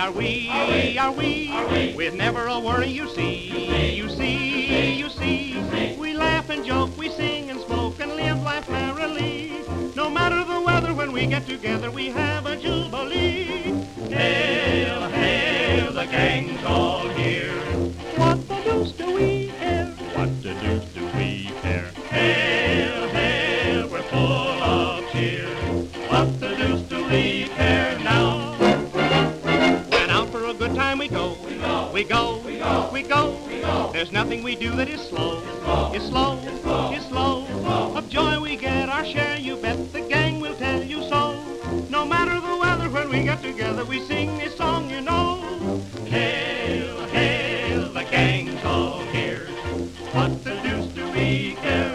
Are we, are we, with never a worry, you see, you see, you see. We laugh and joke, we sing and smoke and live life merrily. No matter the weather, when we get together, we have a jubilee. Hail, hail, the gang's all here. What the deuce do we care? What the deuce do we care? Hail, hail, we're full of cheer. What the deuce do we care now? When out for a good time we go, we go, we go, we go, we go. There's nothing we do that is slow, is slow, is slow. Of joy we get our share, you bet the gang will tell you so. No matter the weather, when we get together, we sing this song, you know. Hail, hail, the gang's all here. What the deuce do we care?